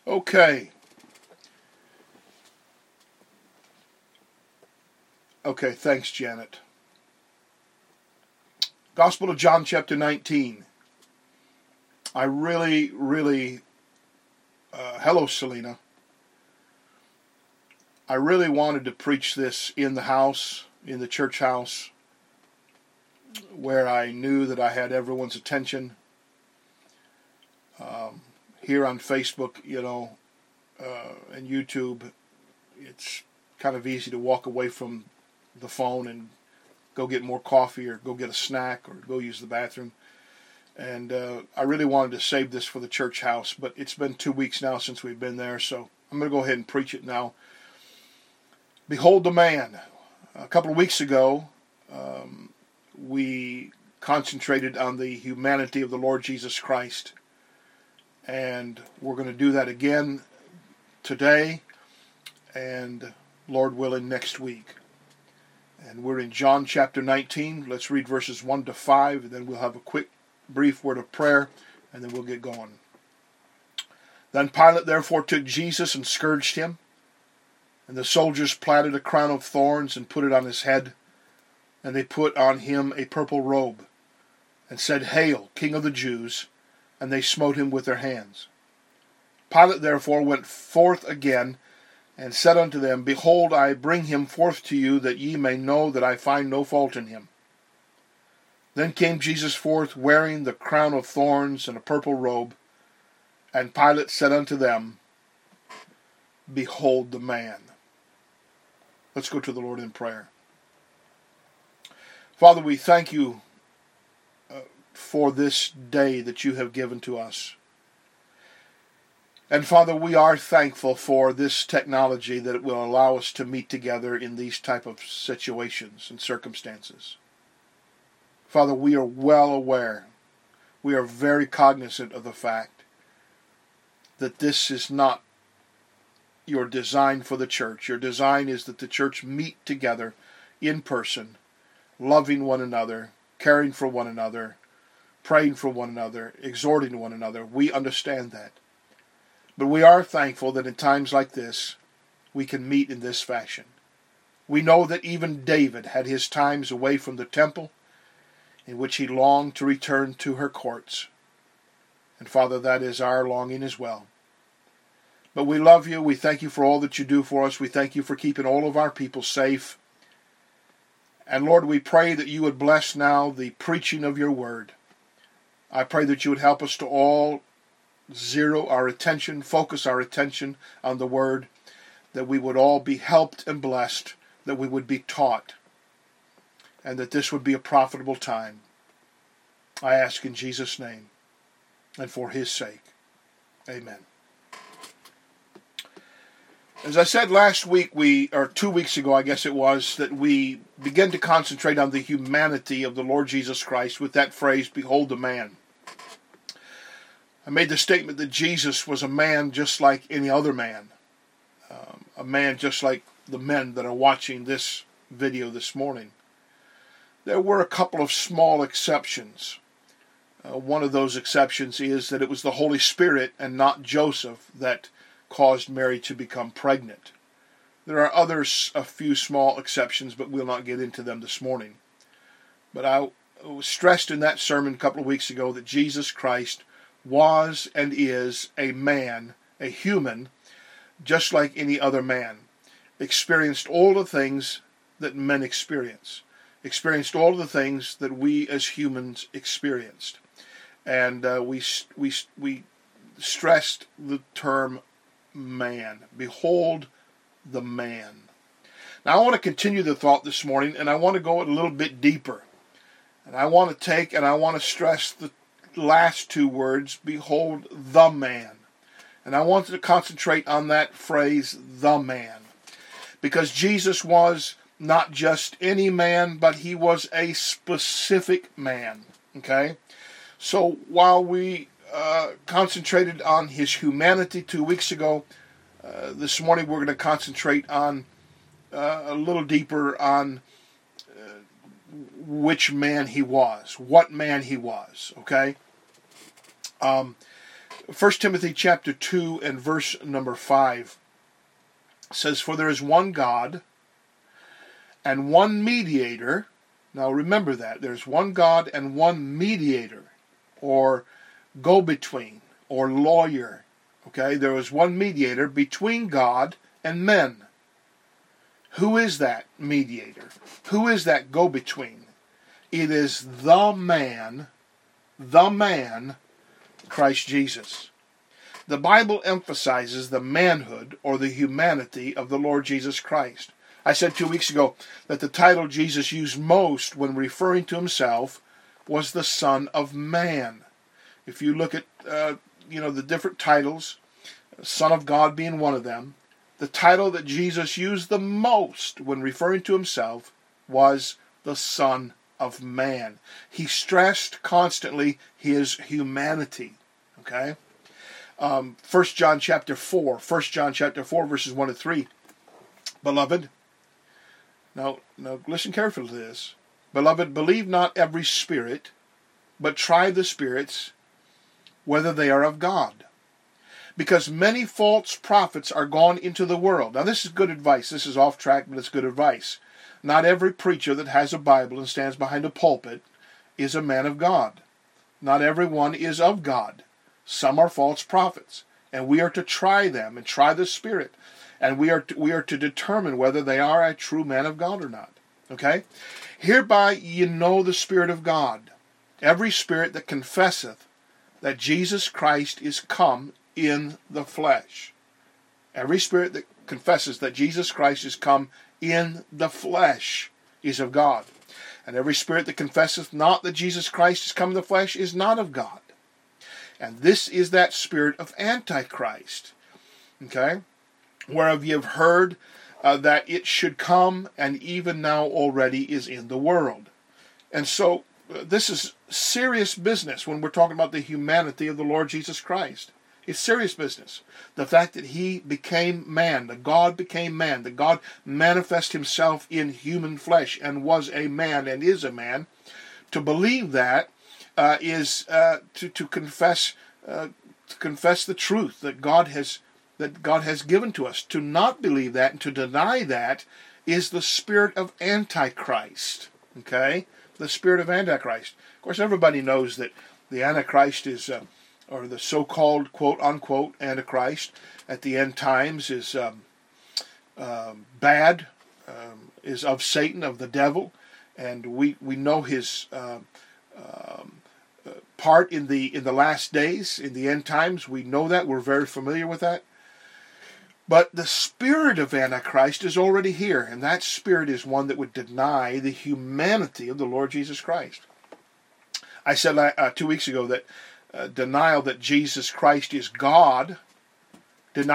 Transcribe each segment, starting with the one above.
Okay. Okay, thanks, Janet. Gospel of John, chapter 19. I really, hello, Selena. I really wanted to preach this in the house, in the church house, where I knew that I had everyone's attention. Here on Facebook, and YouTube, it's kind of easy to walk away from the phone and go get more coffee or go get a snack or go use the bathroom. And I really wanted to save this for the church house, but it's been 2 weeks now since we've been there, so I'm going to go ahead and preach it now. Behold the man. A couple of weeks ago, we concentrated on the humanity of the Lord Jesus Christ. And we're going to do that again today and, Lord willing, next week. And we're in John chapter 19. Let's read verses 1 to 5, and then we'll have a quick, brief word of prayer, and then we'll get going. Then Pilate therefore took Jesus and scourged him, and the soldiers platted a crown of thorns and put it on his head, and they put on him a purple robe, and said, Hail, King of the Jews! And they smote him with their hands. Pilate therefore went forth again, and said unto them, Behold, I bring him forth to you, that ye may know that I find no fault in him. Then came Jesus forth, wearing the crown of thorns and a purple robe. And Pilate said unto them, Behold the man. Let's go to the Lord in prayer. Father, we thank you for this day that you have given to us. And Father, we are thankful for this technology that it will allow us to meet together in these type of situations and circumstances. Father, we are well aware, we are very cognizant of the fact that this is not your design for the church. Your design is that the church meet together in person, loving one another, caring for one another, praying for one another, exhorting one another. We understand that. But we are thankful that in times like this, we can meet in this fashion. We know that even David had his times away from the temple, in which he longed to return to her courts. And Father, that is our longing as well. But we love you. We thank you for all that you do for us. We thank you for keeping all of our people safe. And Lord, we pray that you would bless now the preaching of your word. I pray that you would help us to all zero our attention, focus our attention on the word, that we would all be helped and blessed, that we would be taught, and that this would be a profitable time. I ask in Jesus' name and for his sake. Amen. As I said last week, or 2 weeks ago, I guess it was, that we began to concentrate on the humanity of the Lord Jesus Christ with that phrase, Behold the man. I made the statement that Jesus was a man just like any other man. A man just like the men that are watching this video this morning. There were a couple of small exceptions. One of those exceptions is that it was the Holy Spirit and not Joseph that caused Mary to become pregnant. There are others, a few small exceptions, but we'll not get into them this morning. But I stressed in that sermon a couple of weeks ago that Jesus Christ was and is a man, a human, just like any other man. Experienced all the things that men experience. Experienced all the things that we as humans experienced. And we stressed the term man. Behold the man. Now I want to continue the thought this morning, and I want to go a little bit deeper. And I want to stress the last two words, behold the man. And I want to concentrate on that phrase, the man. Because Jesus was not just any man, but he was a specific man. Okay? So while we concentrated on his humanity 2 weeks ago, this morning we're going to concentrate on a little deeper on which man he was, what man he was, okay? 1 Timothy chapter 2 and verse number 5 says, "For there is one God and one mediator." Now remember that. There's one God and one mediator, or go-between, or lawyer. Okay, there is one mediator between God and men. Who is that mediator? Who is that go-between? It is the man, Christ Jesus. The Bible emphasizes the manhood or the humanity of the Lord Jesus Christ. I said 2 weeks ago that the title Jesus used most when referring to himself was the Son of Man. If you look at the different titles, Son of God being one of them, the title that Jesus used the most when referring to himself was the Son of Man. He stressed constantly his humanity. Okay? 1 John chapter 4 verses 1 to 3. Beloved, now listen carefully to this. Beloved, believe not every spirit, but try the spirits, whether they are of God. Because many false prophets are gone into the world. Now this is good advice. This is off track, but it's good advice. Not every preacher that has a Bible and stands behind a pulpit is a man of God. Not everyone is of God. Some are false prophets, and we are to try them and try the Spirit, and we are to determine whether they are a true man of God or not. Okay? Hereby ye know the Spirit of God. Every spirit that confesseth that Jesus Christ is come in the flesh. Every spirit that confesses that Jesus Christ is come in the flesh is of God. And every spirit that confesseth not that Jesus Christ is come in the flesh is not of God. And this is that spirit of Antichrist, okay, whereof ye have heard that it should come, and even now already is in the world. And so this is serious business when we're talking about the humanity of the Lord Jesus Christ. It's serious business. The fact that he became man, that God became man, that God manifested himself in human flesh and was a man and is a man. To believe that is to confess the truth that God has given to us. To not believe that and to deny that is the spirit of Antichrist. Okay, the spirit of Antichrist. Of course, everybody knows that the Antichrist is, or the so-called quote unquote Antichrist at the end times is bad, is of Satan, of the devil, and we know his part in the last days, in the end times. We know that. We're very familiar with that. But the spirit of Antichrist is already here, and that spirit is one that would deny the humanity of the Lord Jesus Christ. I said 2 weeks ago that denial that Jesus Christ is God, is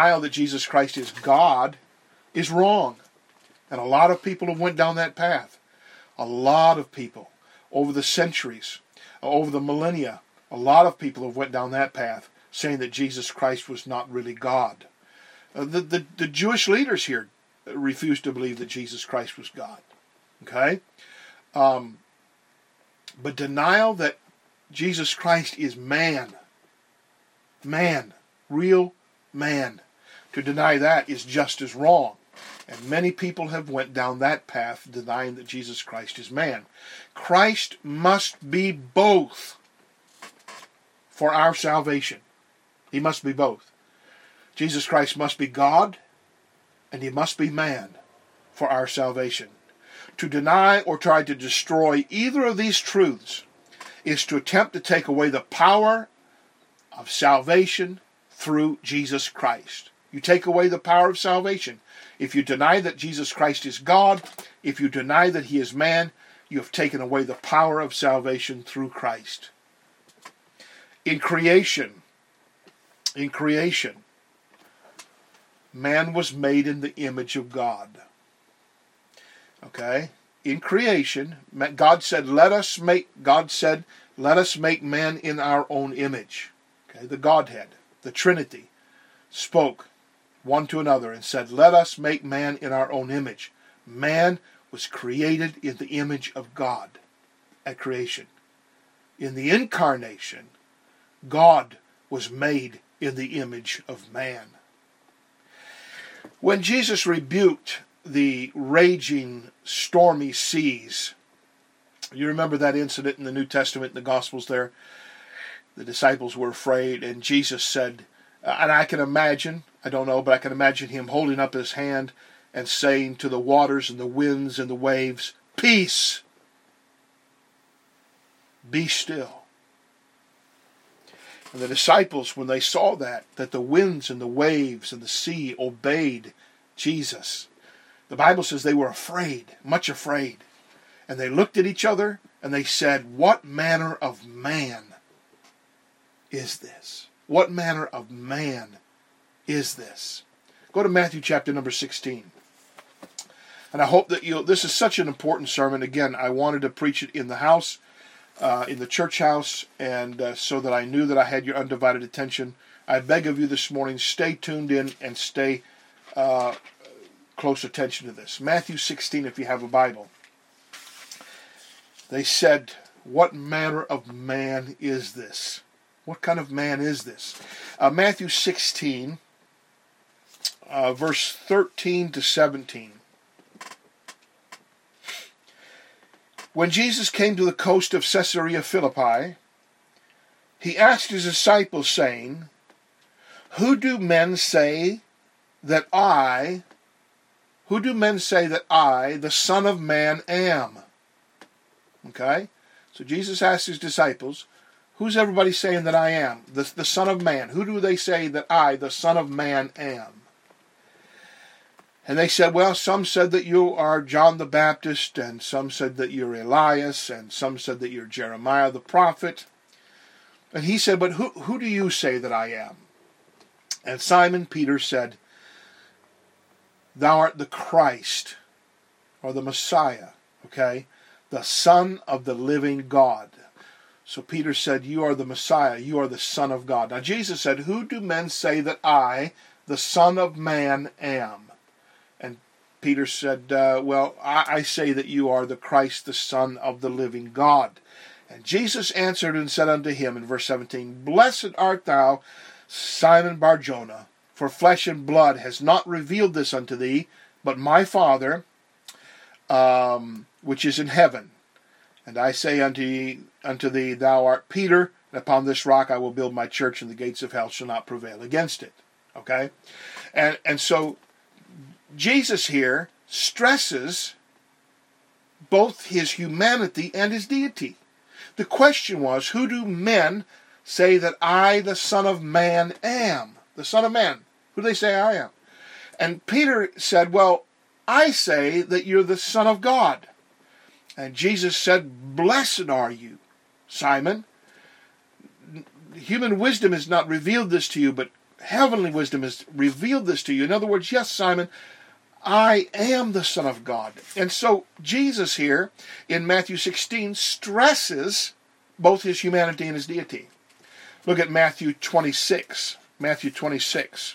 wrong. And a lot of people have went down that path. A lot of people over the centuries, over the millennia, a lot of people have went down that path, saying that Jesus Christ was not really God. The Jewish leaders here refused to believe that Jesus Christ was God. Okay? But denial that Jesus Christ is man, real man, to deny that is just as wrong. And many people have went down that path, denying that Jesus Christ is man. Christ must be both for our salvation. He must be both. Jesus Christ must be God, and he must be man for our salvation. To deny or try to destroy either of these truths is to attempt to take away the power of salvation through Jesus Christ. You take away the power of salvation. If you deny that Jesus Christ is God, if you deny that he is man, you have taken away the power of salvation through Christ. In creation, man was made in the image of God. Okay? In creation, God said, let us make man in our own image. Okay? The Godhead, the Trinity, spoke one to another and said, let us make man in our own image. Man was created in the image of God at creation. In the incarnation, God was made in the image of man. When Jesus rebuked the raging, stormy seas, you remember that incident in the New Testament, in the Gospels there? The disciples were afraid, and Jesus said, and I can imagine, I don't know, but I can imagine him holding up his hand and saying to the waters and the winds and the waves, "Peace, be still." And the disciples, when they saw that the winds and the waves and the sea obeyed Jesus, the Bible says they were afraid, much afraid. And they looked at each other and they said, "What manner of man is this? What manner of man is this?" Go to Matthew chapter number 16. And I hope that this is such an important sermon. Again, I wanted to preach it in the house, in the church house, and so that I knew that I had your undivided attention. I beg of you this morning, stay tuned in and stay close attention to this. Matthew 16, if you have a Bible. They said, "What manner of man is this?" What kind of man is this? Matthew 16, verse 13 to 17. When Jesus came to the coast of Caesarea Philippi, he asked his disciples, saying, Who do men say that I, the Son of Man, am? Okay? So Jesus asked his disciples, who's everybody saying that I am? The Son of Man. Who do they say that I, the Son of Man, am? And they said, well, some said that you are John the Baptist, and some said that you're Elias, and some said that you're Jeremiah the prophet. And he said, but who do you say that I am? And Simon Peter said, Thou art the Christ, or the Messiah, okay? The Son of the living God. So Peter said, you are the Messiah, you are the Son of God. Now Jesus said, who do men say that I, the Son of Man, am? And Peter said, well, I say that you are the Christ, the Son of the living God. And Jesus answered and said unto him in verse 17, Blessed art thou, Simon Bar-Jonah, for flesh and blood has not revealed this unto thee, but my Father, which is in heaven. And I say unto thee, thou art Peter, and upon this rock I will build my church, and the gates of hell shall not prevail against it. Okay? And so Jesus here stresses both his humanity and his deity. The question was, who do men say that I, the Son of Man, am? The Son of Man. Who do they say I am? And Peter said, well, I say that you're the Son of God. And Jesus said, Blessed are you, Simon. Human wisdom has not revealed this to you, but heavenly wisdom has revealed this to you. In other words, yes, Simon, I am the Son of God. And so Jesus here in Matthew 16 stresses both his humanity and his deity. Look at Matthew 26. Matthew 26.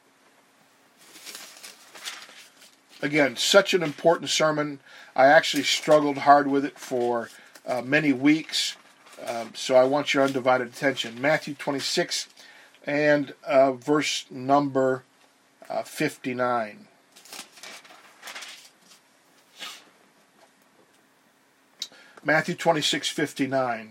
Again, such an important sermon. I actually struggled hard with it for many weeks. So I want your undivided attention. Matthew 26 and verse number 59. Matthew 26:59.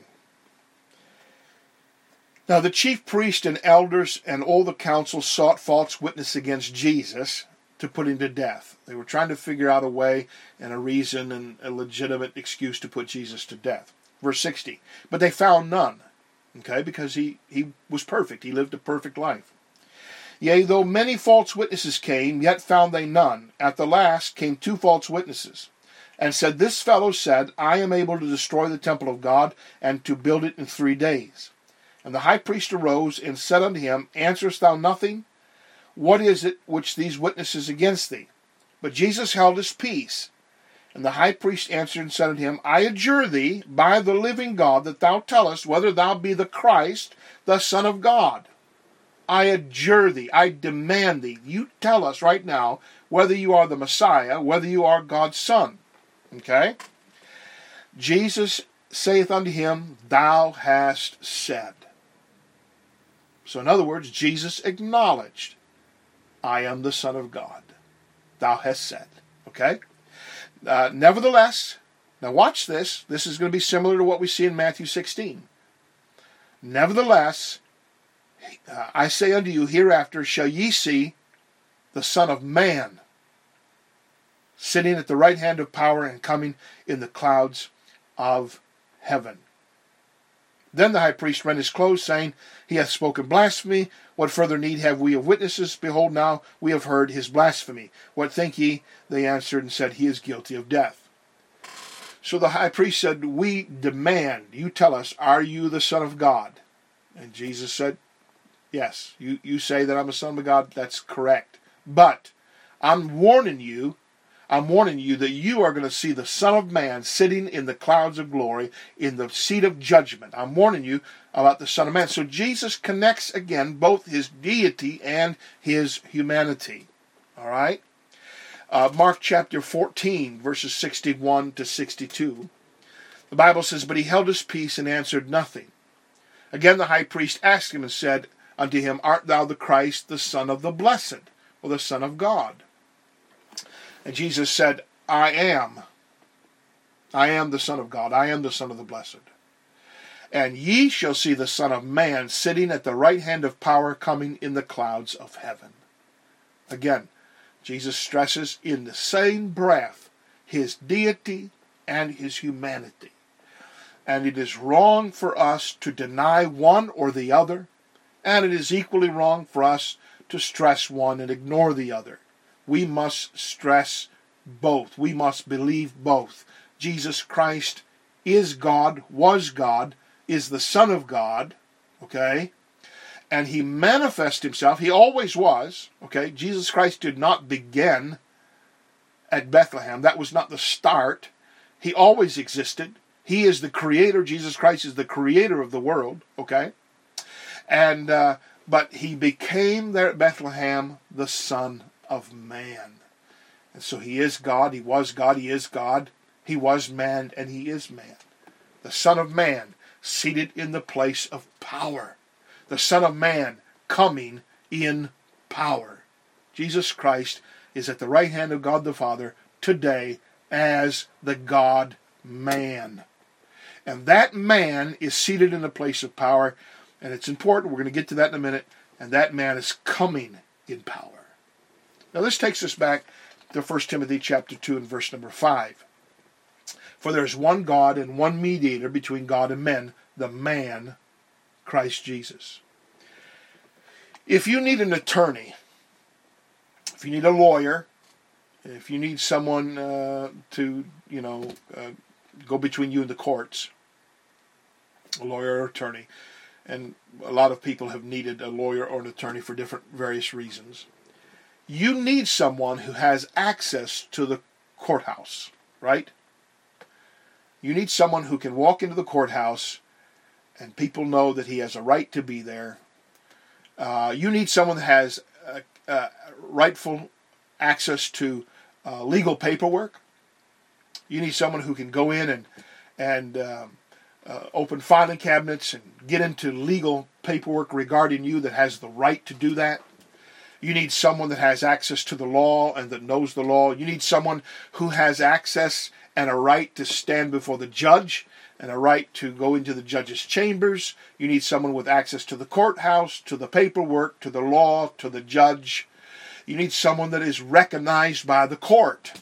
Now the chief priest and elders and all the council sought false witness against Jesus to put him to death. They were trying to figure out a way and a reason and a legitimate excuse to put Jesus to death. Verse 60. But they found none. Okay, because he was perfect. He lived a perfect life. Yea, though many false witnesses came, yet found they none. At the last came 2 false witnesses, and said, This fellow said, I am able to destroy the temple of God, and to build it in 3 days. And the high priest arose, and said unto him, Answerest thou nothing? What is it which these witnesses against thee? But Jesus held his peace. And the high priest answered and said unto him, I adjure thee, by the living God, that thou tellest whether thou be the Christ, the Son of God. I adjure thee, I demand thee, you tell us right now whether you are the Messiah, whether you are God's Son. Okay? Jesus saith unto him, Thou hast said. So in other words, Jesus acknowledged, I am the Son of God. Thou hast said. Okay? Nevertheless, now watch this. This is going to be similar to what we see in Matthew 16. Nevertheless, I say unto you, hereafter shall ye see the Son of Man sitting at the right hand of power and coming in the clouds of heaven. Then the high priest rent his clothes, saying, He hath spoken blasphemy. What further need have we of witnesses? Behold, now we have heard his blasphemy. What think ye? They answered and said, He is guilty of death. So the high priest said, We demand, you tell us, are you the Son of God? And Jesus said, Yes, you say that I'm a son of God. That's correct. But I'm warning you that you are going to see the Son of Man sitting in the clouds of glory in the seat of judgment. I'm warning you about the Son of Man. So Jesus connects again both his deity and his humanity. All right? Mark chapter 14, verses 61 to 62. The Bible says, But he held his peace and answered nothing. Again the high priest asked him and said unto him, Art thou the Christ, the Son of the Blessed, or the Son of God? And Jesus said, I am. I am the Son of God. I am the Son of the Blessed. And ye shall see the Son of Man sitting at the right hand of power, coming in the clouds of heaven. Again, Jesus stresses in the same breath his deity and his humanity. And it is wrong for us to deny one or the other, and it is equally wrong for us to stress one and ignore the other. We must stress both. We must believe both. Jesus Christ is God, was God, is the Son of God, okay? And he manifests himself. He always was, okay? Jesus Christ did not begin at Bethlehem. That was not the start. He always existed. He is the creator. Jesus Christ is the creator of the world, okay? And but he became there at Bethlehem the Son of Man. And so he is God, he was God, he is God, he was man, and he is man. The Son of Man, seated in the place of power. The Son of Man, coming in power. Jesus Christ is at the right hand of God the Father today as the God-man. And that man is seated in a place of power, and it's important, we're going to get to that in a minute, and that man is coming in power. Now this takes us back to 1 Timothy chapter 2 and verse number 5. For there is one God and one mediator between God and men, the man, Christ Jesus. If you need an attorney, if you need a lawyer, if you need someone to go between you and the courts, a lawyer or attorney, and a lot of people have needed a lawyer or an attorney for different various reasons. You need someone who has access to the courthouse, right? You need someone who can walk into the courthouse and people know that he has a right to be there. You need someone that has rightful access to legal paperwork. You need someone who can go in and open filing cabinets and get into legal paperwork regarding you, that has the right to do that. You need someone that has access to the law and that knows the law. You need someone who has access and a right to stand before the judge and a right to go into the judge's chambers. You need someone with access to the courthouse, to the paperwork, to the law, to the judge. You need someone that is recognized by the court.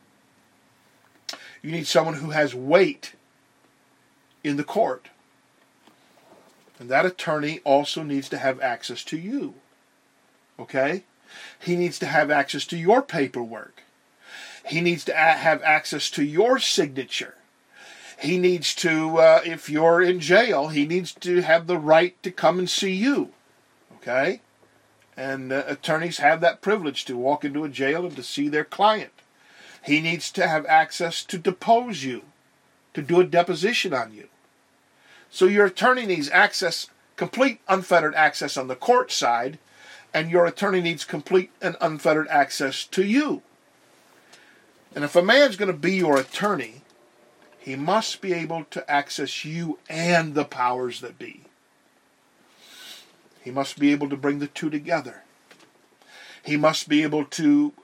You need someone who has weight in the court. And that attorney also needs to have access to you. Okay? He needs to have access to your paperwork. He needs to have access to your signature. He needs to, if you're in jail, he needs to have the right to come and see you. Okay? And attorneys have that privilege to walk into a jail and to see their client. He needs to have access to depose you, to do a deposition on you. So your attorney needs access, complete unfettered access on the court side, and your attorney needs complete and unfettered access to you. And if a man's going to be your attorney, he must be able to access you and the powers that be. He must be able to bring the two together. He must be able to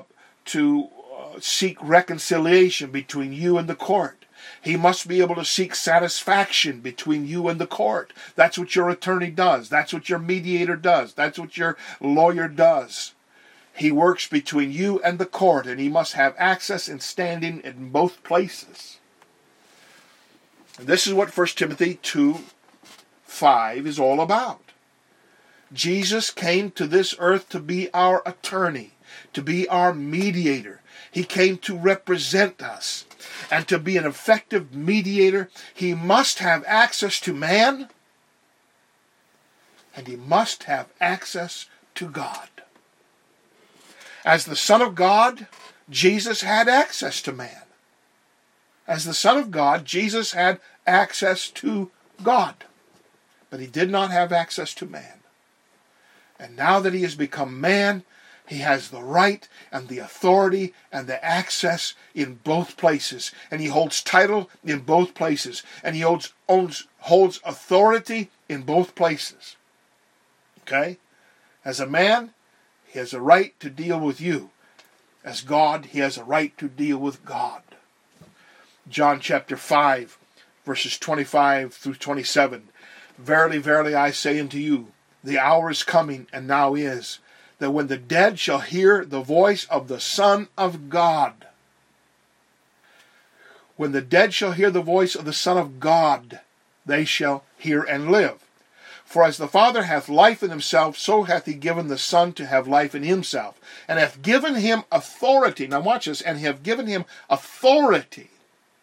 seek reconciliation between you and the court. He must be able to seek satisfaction between you and the court. That's what your attorney does. That's what your mediator does. That's what your lawyer does. He works between you and the court, and he must have access and standing in both places. And this is what 1 Timothy 2:5 is all about. Jesus came to this earth to be our attorney, to be our mediator. He came to represent us. And to be an effective mediator, he must have access to man, and he must have access to God. As the Son of God, Jesus had access to man. As the Son of God, Jesus had access to God. But he did not have access to man. And now that he has become man, he has the right and the authority and the access in both places. And he holds title in both places. And he holds authority in both places. Okay? As a man, he has a right to deal with you. As God, he has a right to deal with God. John chapter 5, verses 25 through 27. Verily, verily, I say unto you, the hour is coming, and now is, that when the dead shall hear the voice of the Son of God. When the dead shall hear the voice of the Son of God, they shall hear and live. For as the Father hath life in himself, so hath he given the Son to have life in himself, and hath given him authority. Now watch this, and have given him authority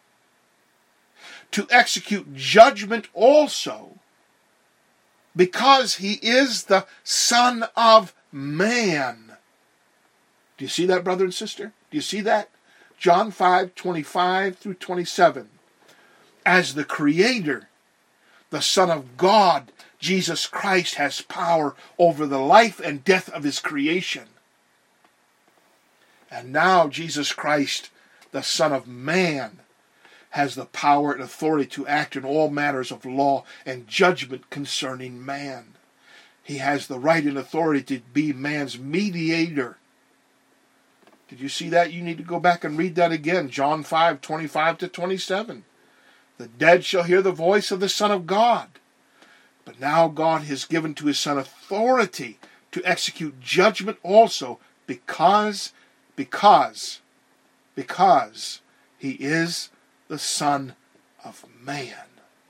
to execute judgment also, because he is the Son of Man. Do you see that, brother and sister? Do you see that? John 5:25 through 27. As the Creator, the Son of God, Jesus Christ has power over the life and death of his creation. And now Jesus Christ, the Son of Man, has the power and authority to act in all matters of law and judgment concerning man. He has the right and authority to be man's mediator. Did you see that? You need to go back and read that again. John 5:25 to 27. The dead shall hear the voice of the Son of God. But now God has given to his Son authority to execute judgment also, because he is the Son of Man.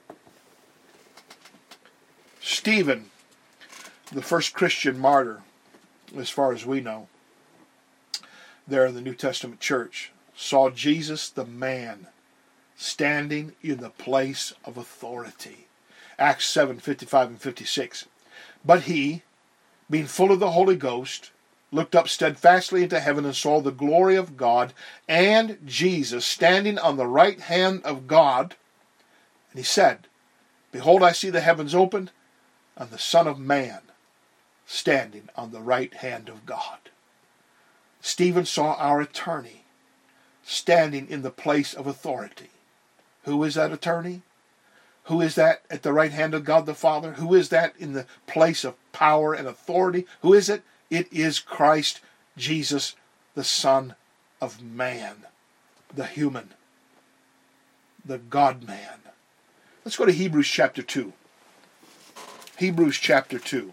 Stephen, the first Christian martyr, as far as we know, there in the New Testament church, saw Jesus the man standing in the place of authority. Acts 7:55 and 56. But he, being full of the Holy Ghost, looked up steadfastly into heaven and saw the glory of God and Jesus standing on the right hand of God. And he said, Behold, I see the heavens opened, and the Son of Man standing on the right hand of God. Stephen saw our attorney standing in the place of authority. Who is that attorney? Who is that at the right hand of God the Father? Who is that in the place of power and authority? Who is it? It is Christ Jesus, the Son of Man, the human, the God-man. Let's go to Hebrews chapter 2. Hebrews chapter 2.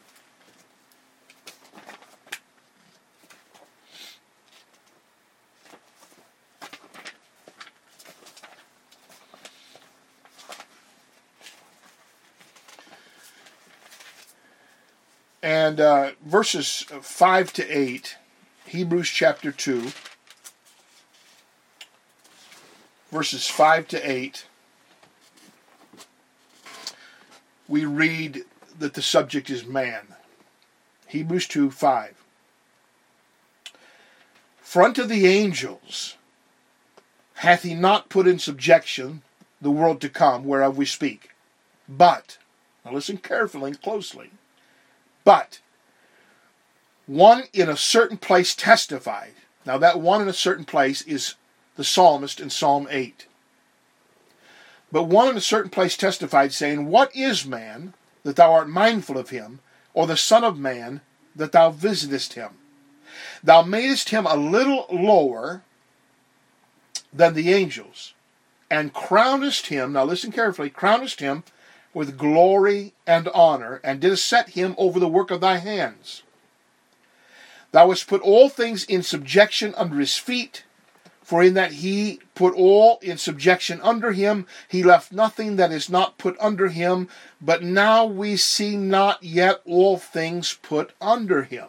And verses 5 to 8, Hebrews chapter 2, verses 5 to 8, we read that the subject is man. Hebrews 2:5. For unto the angels hath he not put in subjection the world to come, whereof we speak. But, now listen carefully and closely, but one in a certain place testified. Now that one in a certain place is the psalmist in Psalm 8. But one in a certain place testified, saying, What is man, that thou art mindful of him, or the Son of Man, that thou visitest him? Thou madest him a little lower than the angels, and crownest him," now listen carefully, "crownest him with glory and honor, and didst set him over the work of thy hands. Thou hast put all things in subjection under his feet, for in that he put all in subjection under him, he left nothing that is not put under him. But now we see not yet all things put under him."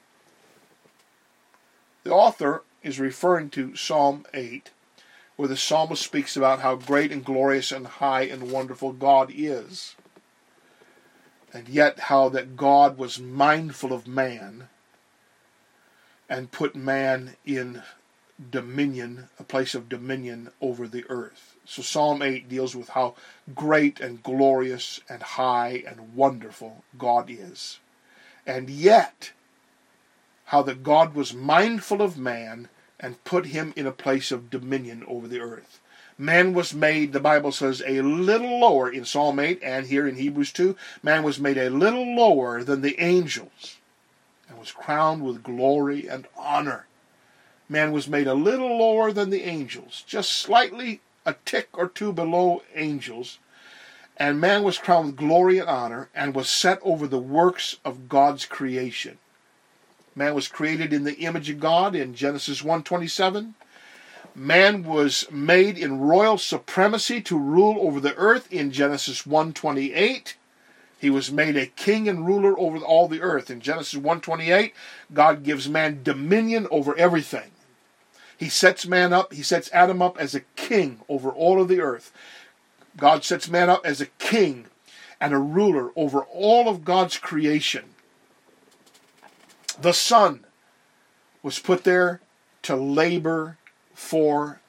The author is referring to Psalm 8, where the psalmist speaks about how great and glorious and high and wonderful God is. And yet how that God was mindful of man and put man in dominion, a place of dominion over the earth. So Psalm 8 deals with how great and glorious and high and wonderful God is. And yet, how that God was mindful of man and put him in a place of dominion over the earth. Man was made, the Bible says, a little lower in Psalm 8 and here in Hebrews 2. Man was made a little lower than the angels and was crowned with glory and honor. Man was made a little lower than the angels, just slightly a tick or two below angels. And man was crowned with glory and honor and was set over the works of God's creation. Man was created in the image of God in Genesis 1:27. Man was made in royal supremacy to rule over the earth in Genesis 1:28. He was made a king and ruler over all the earth. In Genesis 1:28, God gives man dominion over everything. He sets man up, he sets Adam up as a king over all of the earth. God sets man up as a king and a ruler over all of God's creation. The Son was put there to labor for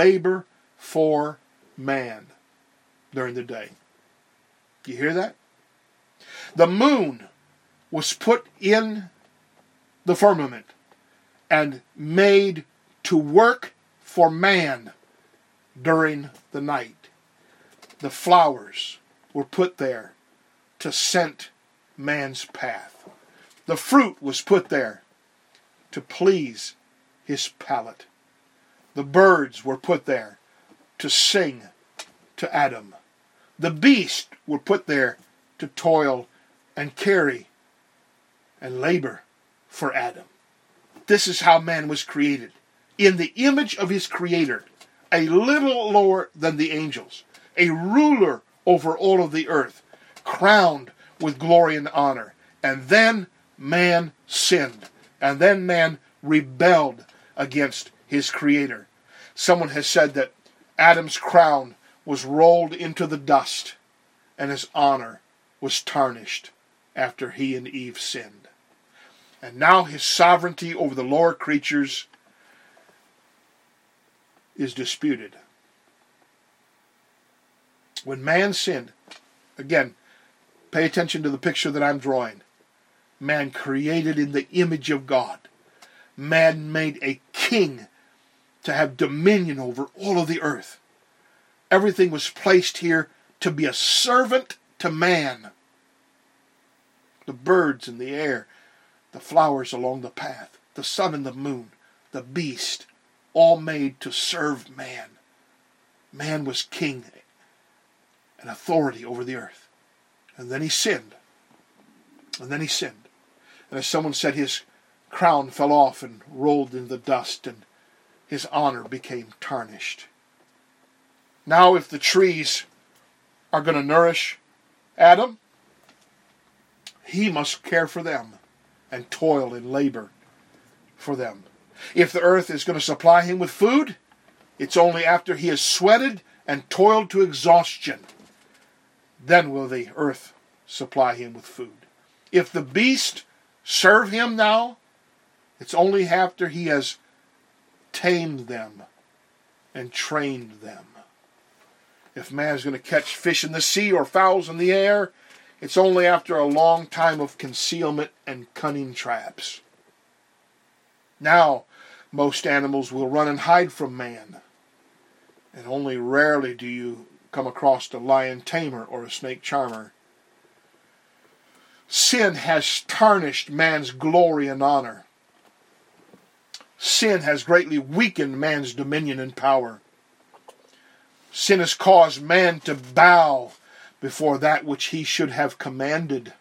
man during the day. Do you hear that? The moon was put in the firmament and made to work for man during the night. The flowers were put there to scent man's path. The fruit was put there to please his palate. The birds were put there to sing to Adam. The beasts were put there to toil and carry and labor for Adam. This is how man was created. In the image of his Creator, a little lower than the angels, a ruler over all of the earth, crowned with glory and honor. And then man sinned. And then man rebelled against his Creator. Someone has said that Adam's crown was rolled into the dust and his honor was tarnished after he and Eve sinned. And now his sovereignty over the lower creatures is disputed. When man sinned, again, pay attention to the picture that I'm drawing. Man created in the image of God. Man made a king to have dominion over all of the earth. Everything was placed here to be a servant to man. The birds in the air, the flowers along the path, the sun and the moon, the beast, all made to serve man. Man was king and authority over the earth. And then he sinned. And as someone said, his crown fell off and rolled in the dust, and his honor became tarnished. Now if the trees are going to nourish Adam, he must care for them and toil and labor for them. If the earth is going to supply him with food, it's only after he has sweated and toiled to exhaustion. Then will the earth supply him with food. If the beast serve him now, it's only after he has tamed them and trained them. If man is going to catch fish in the sea or fowls in the air, it's only after a long time of concealment and cunning traps. Now, most animals will run and hide from man, and only rarely do you come across a lion tamer or a snake charmer. sin has tarnished man's glory and honor. Sin has greatly weakened man's dominion and power. Sin has caused man to bow before that which he should have commanded.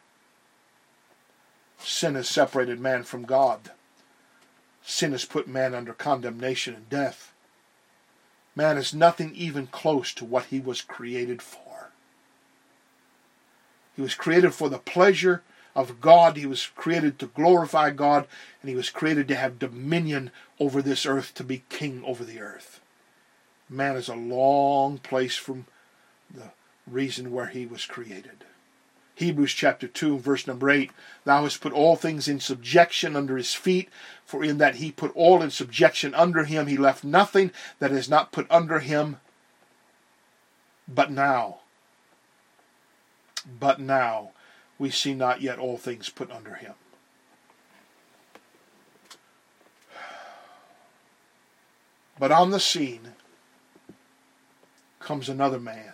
Sin has separated man from God. Sin has put man under condemnation and death. Man is nothing even close to what he was created for. He was created for the pleasure of God. He was created to glorify God, and he was created to have dominion over this earth, to be king over the earth. Man is a long place from the reason where he was created. Hebrews chapter 2, verse number 8, Thou hast put all things in subjection under his feet, for in that he put all in subjection under him, he left nothing that is not put under him. But now, we see not yet all things put under him. But on the scene comes another man.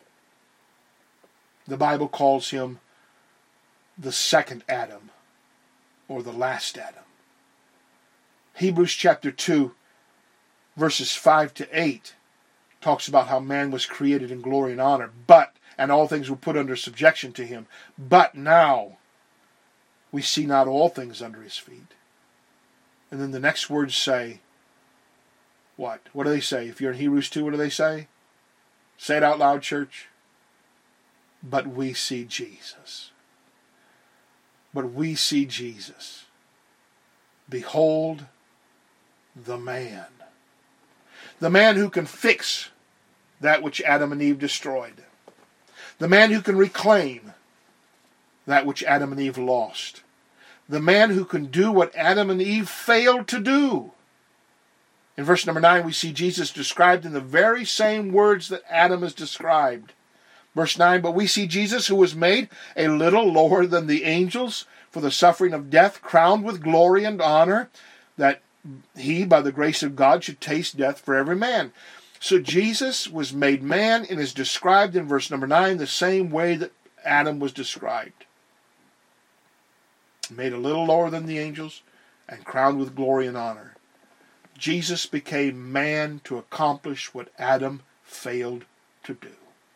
The Bible calls him the second Adam, or the last Adam. Hebrews chapter 2, verses 5 to 8, talks about how man was created in glory and honor, and all things were put under subjection to him. But now, we see not all things under his feet. And then the next words say, what? What do they say? If you're in Hebrews 2, what do they say? Say it out loud, church. But we see Jesus. But we see Jesus. Behold the man. The man who can fix that which Adam and Eve destroyed. The man who can reclaim that which Adam and Eve lost. The man who can do what Adam and Eve failed to do. In verse number 9, we see Jesus described in the very same words that Adam is described. Verse 9, But we see Jesus, who was made a little lower than the angels for the suffering of death, crowned with glory and honor, that he, by the grace of God, should taste death for every man. So Jesus was made man and is described in verse number 9 the same way that Adam was described. Made a little lower than the angels and crowned with glory and honor. Jesus became man to accomplish what Adam failed to do.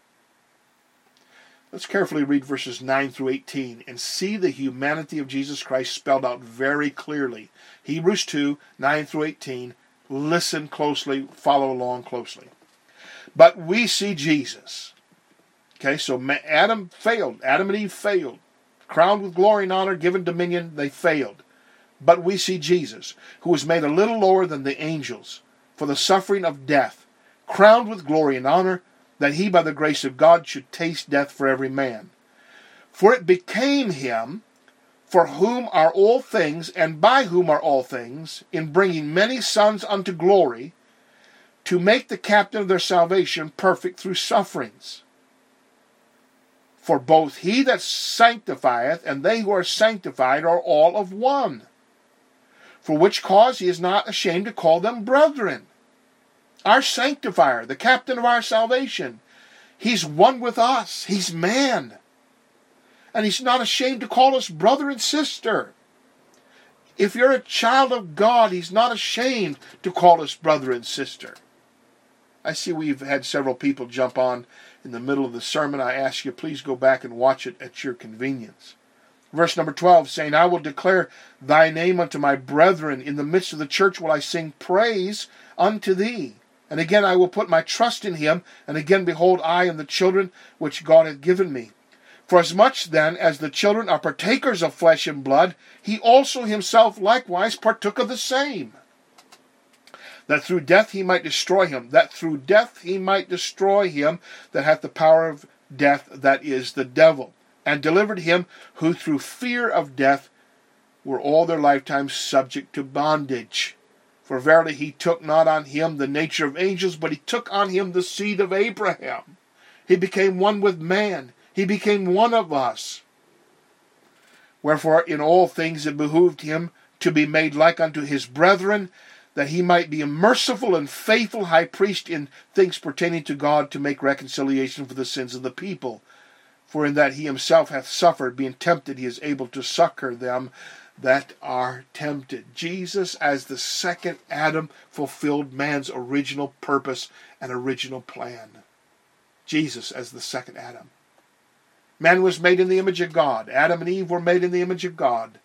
Let's carefully read verses 9 through 18 and see the humanity of Jesus Christ spelled out very clearly. Hebrews 2, 9 through 18. Listen closely, follow along closely. But we see Jesus. Okay, so Adam failed. Adam and Eve failed. Crowned with glory and honor, given dominion, they failed. But we see Jesus, who was made a little lower than the angels for the suffering of death, crowned with glory and honor, that he by the grace of God should taste death for every man. For it became him, for whom are all things, and by whom are all things, in bringing many sons unto glory, to make the captain of their salvation perfect through sufferings. For both he that sanctifieth and they who are sanctified are all of one. For which cause he is not ashamed to call them brethren. Our sanctifier, the captain of our salvation, he's one with us. He's man. And he's not ashamed to call us brother and sister. If you're a child of God, he's not ashamed to call us brother and sister. I see we've had several people jump on in the middle of the sermon. I ask you, please go back and watch it at your convenience. Verse number 12, saying, I will declare thy name unto my brethren. In the midst of the church will I sing praise unto thee. And again I will put my trust in him. And again, behold, I and the children which God hath given me. For as much then as the children are partakers of flesh and blood, he also himself likewise partook of the same. That through death he might destroy him. That through death he might destroy him that hath the power of death, that is, the devil. And delivered him who through fear of death were all their lifetime subject to bondage. For verily he took not on him the nature of angels, but he took on him the seed of Abraham. He became one with man. He became one of us. Wherefore in all things it behooved him to be made like unto his brethren, that he might be a merciful and faithful high priest in things pertaining to God, to make reconciliation for the sins of the people. For in that he himself hath suffered, being tempted, he is able to succor them that are tempted. Jesus, as the second Adam, fulfilled man's original purpose and original plan. Jesus as the second Adam. Man was made in the image of God. Adam and Eve were made in the image of God.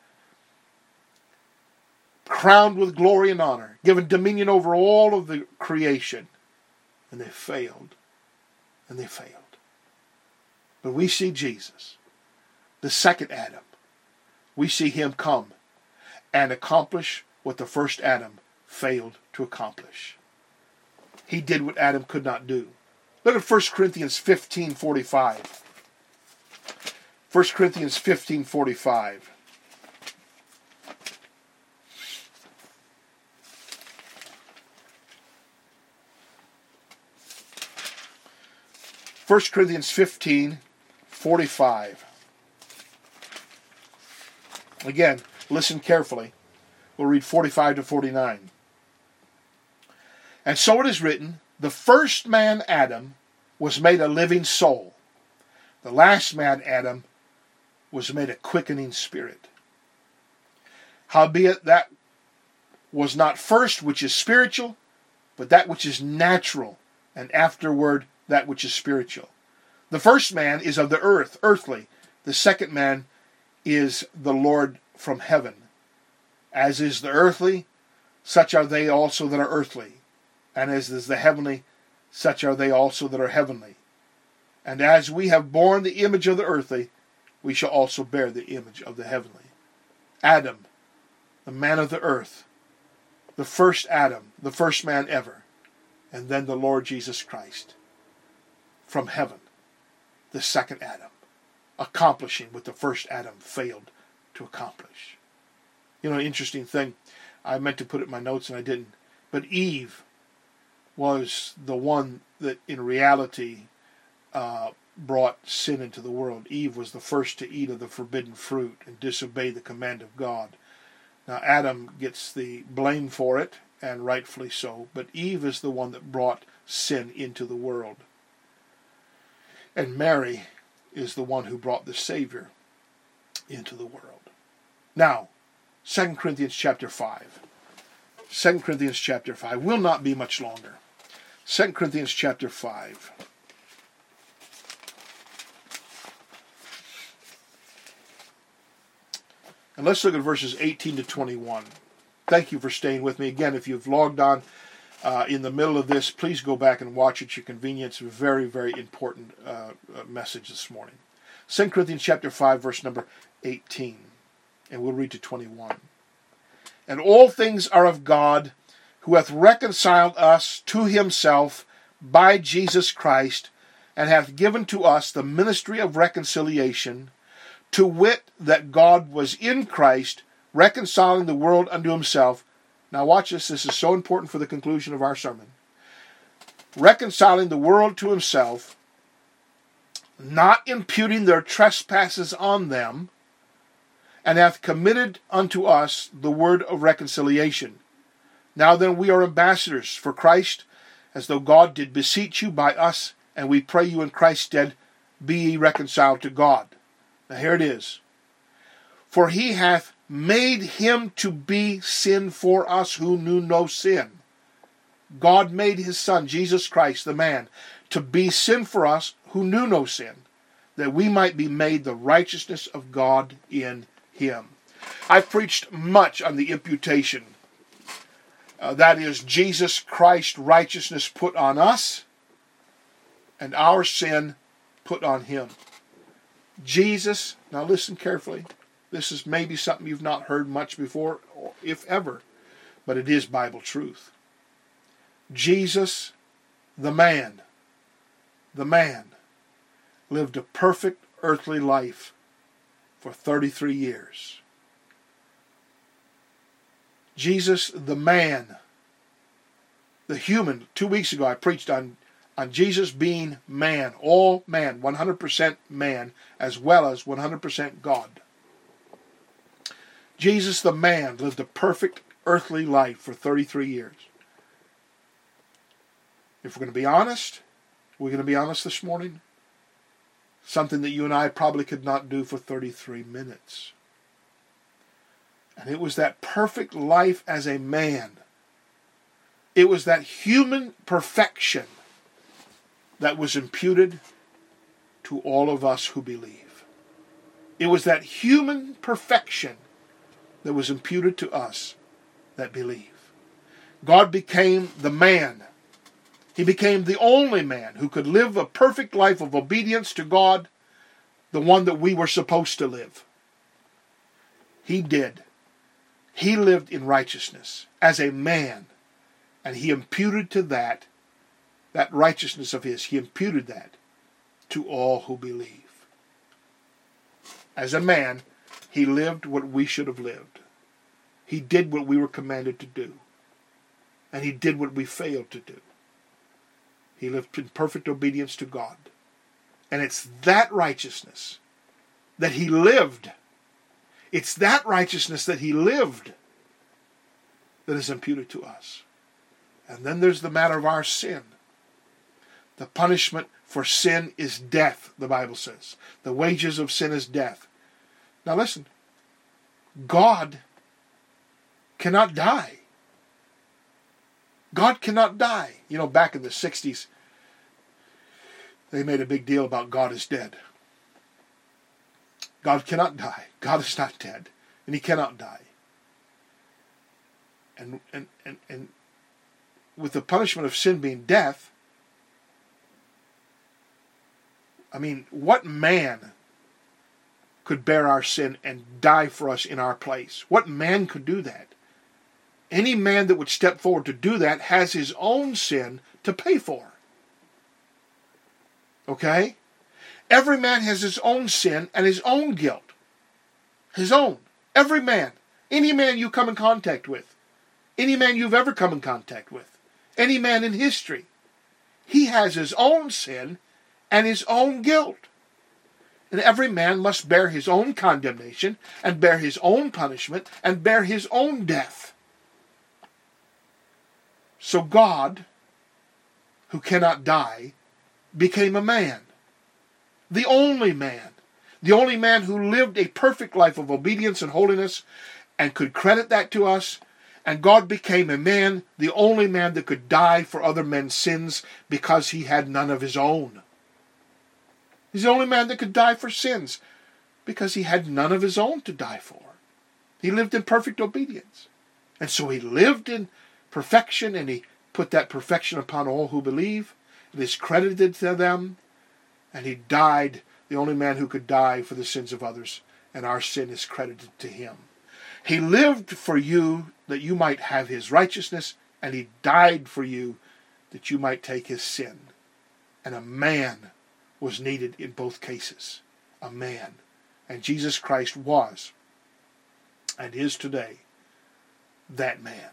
Crowned with glory and honor. Given dominion over all of the creation. And they failed. And they failed. But we see Jesus, the second Adam. We see him come and accomplish what the first Adam failed to accomplish. He did what Adam could not do. Look at 1 Corinthians 15:45. 1 Corinthians 15:45. First Corinthians 15:45. Again, listen carefully. We'll read 45 to 49. And so it is written, the first man, Adam, was made a living soul. The last man, Adam, was made a quickening spirit. Howbeit that was not first which is spiritual, but that which is natural, and afterward that which is spiritual. The first man is of the earth, earthly. The second man is the Lord from heaven. As is the earthly, such are they also that are earthly. And as is the heavenly, such are they also that are heavenly. And as we have borne the image of the earthly, we shall also bear the image of the heavenly. Adam, the man of the earth, the first Adam, the first man ever, and then the Lord Jesus Christ from heaven, the second Adam, accomplishing what the first Adam failed to accomplish. You know, an interesting thing, I meant to put it in my notes and I didn't, but Eve was the one that in reality brought sin into the world. Eve was the first to eat of the forbidden fruit and disobey the command of God. Now Adam gets the blame for it, and rightfully so, but Eve is the one that brought sin into the world. And Mary is the one who brought the Savior into the world. Now, 2 Corinthians chapter 5. 2 Corinthians chapter 5 will not be much longer. 2 Corinthians chapter 5. And let's look at verses 18 to 21. Thank you for staying with me. Again, if you've logged on in the middle of this, please go back and watch at your convenience. Very, very important message this morning. 2 Corinthians chapter 5, verse number 18. And we'll read to 21. And all things are of God, who hath reconciled us to himself by Jesus Christ, and hath given to us the ministry of reconciliation, to wit, that God was in Christ, reconciling the world unto himself. Now watch this. This is so important for the conclusion of our sermon. Reconciling the world to himself, not imputing their trespasses on them, and hath committed unto us the word of reconciliation. Now then we are ambassadors for Christ, as though God did beseech you by us, and we pray you in Christ's stead, be ye reconciled to God. Now here it is. For he hath made him to be sin for us who knew no sin. God made his Son, Jesus Christ, the man, to be sin for us who knew no sin, that we might be made the righteousness of God in him. I've preached much on the imputation. That is, Jesus Christ's righteousness put on us, and our sin put on him. Jesus, now listen carefully. This is maybe something you've not heard much before, if ever, but it is Bible truth. Jesus, the man, lived a perfect earthly life for 33 years. Jesus, the man, the human. 2 weeks ago I preached on Jesus being man, all man, 100% man, as well as 100% God. Jesus, the man, lived a perfect earthly life for 33 years. If we're going to be honest this morning, something that you and I probably could not do for 33 minutes. And it was that perfect life as a man. It was that human perfection that was imputed to all of us who believe. It was that human perfection that was imputed to us that believe. God became the man. He became the only man who could live a perfect life of obedience to God, the one that we were supposed to live. He did. He lived in righteousness as a man, and he imputed to that righteousness of his, he imputed that to all who believe. As a man, he lived what we should have lived. He did what we were commanded to do. And he did what we failed to do. He lived in perfect obedience to God. And it's that righteousness that he lived. It's that righteousness that he lived that is imputed to us. And then there's the matter of our sin. The punishment for sin is death, the Bible says. The wages of sin is death. Now listen, God cannot die. God cannot die. You know, back in the 60s, they made a big deal about God is dead. God cannot die. God is not dead. And he cannot die. And with the punishment of sin being death, I mean, what man could bear our sin and die for us in our place? What man could do that? Any man that would step forward to do that has his own sin to pay for. Okay? Every man has his own sin and his own guilt. His own. Every man. Any man you come in contact with. Any man you've ever come in contact with. Any man in history. He has his own sin and his own guilt. And every man must bear his own condemnation and bear his own punishment and bear his own death. So God, who cannot die, became a man. The only man. The only man who lived a perfect life of obedience and holiness and could credit that to us. And God became a man, the only man that could die for other men's sins because he had none of his own. He's the only man that could die for sins because he had none of his own to die for. He lived in perfect obedience. And so he lived in perfection, and he put that perfection upon all who believe. It is credited to them. And he died, the only man who could die for the sins of others. And our sin is credited to him. He lived for you that you might have his righteousness, and he died for you that you might take his sin. And a man was needed in both cases. A man. And Jesus Christ was, and is today, that man.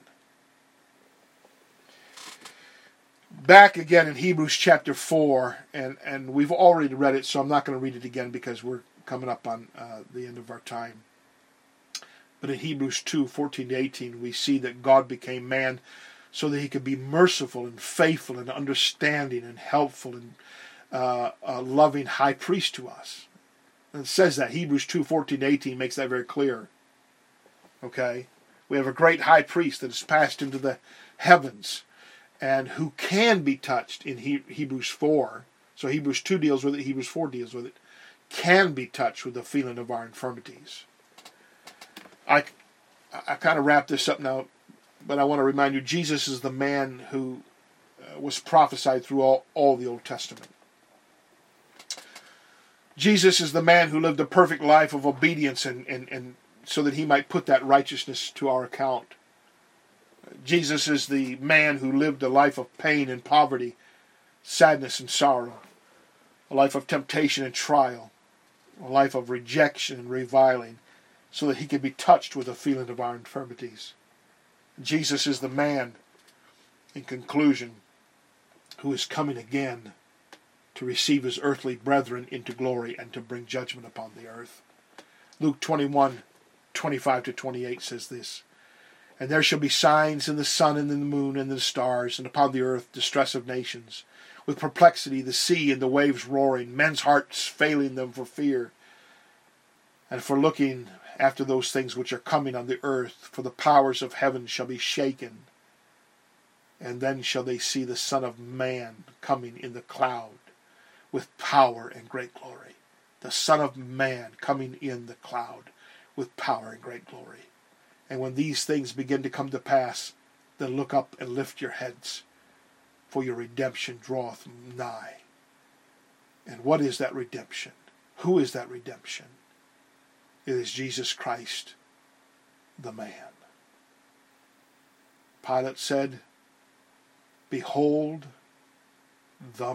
Back again in Hebrews chapter 4, and we've already read it, so I'm not going to read it again because we're coming up on the end of our time. But in Hebrews 2:14-18, we see that God became man so that he could be merciful and faithful and understanding and helpful and a loving high priest to us. And it says that. Hebrews 2:14-18 makes that very clear. Okay? We have a great high priest that has passed into the heavens and who can be touched in Hebrews 4. So Hebrews 2 deals with it, Hebrews 4 deals with it. Can be touched with the feeling of our infirmities. I kind of wrap this up now, but I want to remind you, Jesus is the man who was prophesied through all the Old Testament. Jesus is the man who lived a perfect life of obedience and so that he might put that righteousness to our account. Jesus is the man who lived a life of pain and poverty, sadness and sorrow, a life of temptation and trial, a life of rejection and reviling, so that he could be touched with the feeling of our infirmities. Jesus is the man, in conclusion, who is coming again to receive his earthly brethren into glory and to bring judgment upon the earth. Luke 21:25-28 says this, And there shall be signs in the sun and in the moon and in the stars, and upon the earth distress of nations, with perplexity, the sea and the waves roaring, men's hearts failing them for fear, and for looking after those things which are coming on the earth, for the powers of heaven shall be shaken. And then shall they see the Son of Man coming in the cloud with power and great glory. The Son of Man coming in the cloud with power and great glory. And when these things begin to come to pass, then look up and lift your heads, for your redemption draweth nigh. And what is that redemption? Who is that redemption? It is Jesus Christ, the man. Pilate said, behold the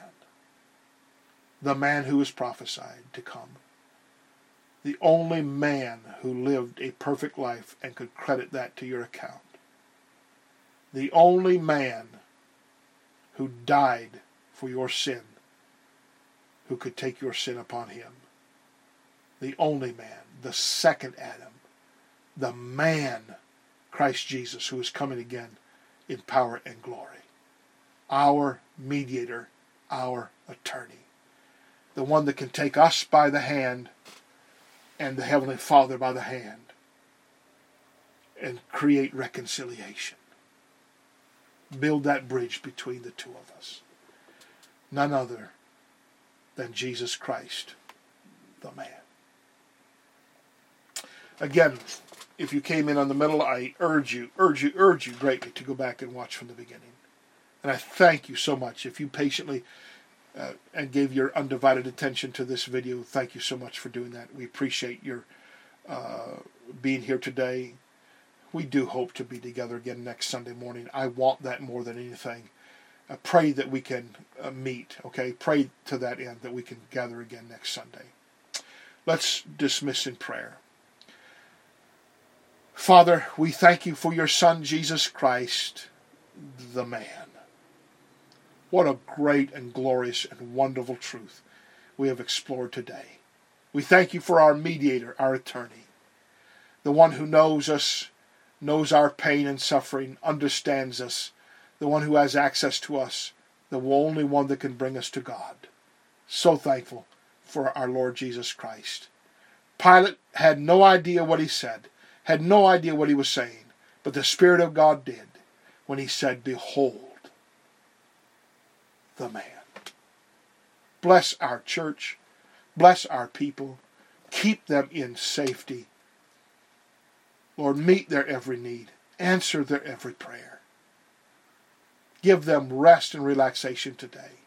man who is prophesied to come. The only man who lived a perfect life and could credit that to your account. The only man who died for your sin, who could take your sin upon him. The only man, the second Adam, the man, Christ Jesus, who is coming again in power and glory. Our mediator, our attorney. The one that can take us by the hand and the Heavenly Father by the hand and create reconciliation. Build that bridge between the two of us. None other than Jesus Christ, the man. Again, if you came in on the middle, I urge you greatly to go back and watch from the beginning. And I thank you so much. If you patiently and gave your undivided attention to this video, thank you so much for doing that. We appreciate your being here today. We do hope to be together again next Sunday morning. I want that more than anything. Pray that we can meet, okay? Pray to that end that we can gather again next Sunday. Let's dismiss in prayer. Father, we thank you for your Son, Jesus Christ, the man. What a great and glorious and wonderful truth we have explored today. We thank you for our mediator, our attorney, the one who knows us, knows our pain and suffering, understands us, the one who has access to us, the only one that can bring us to God. So thankful for our Lord Jesus Christ. Pilate had no idea what he said, had no idea what he was saying, but the Spirit of God did when he said, behold the man. Bless our church. Bless our people. Keep them in safety. Lord, meet their every need. Answer their every prayer. Give them rest and relaxation today.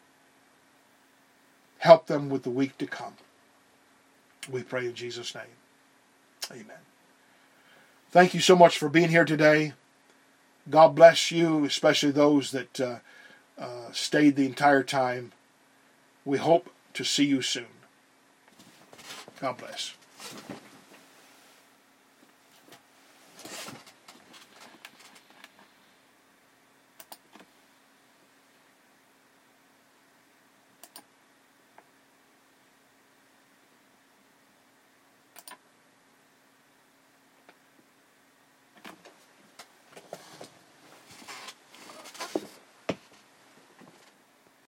Help them with the week to come. We pray in Jesus' name. Amen. Thank you so much for being here today. God bless you, especially those that stayed the entire time. We hope to see you soon. God bless.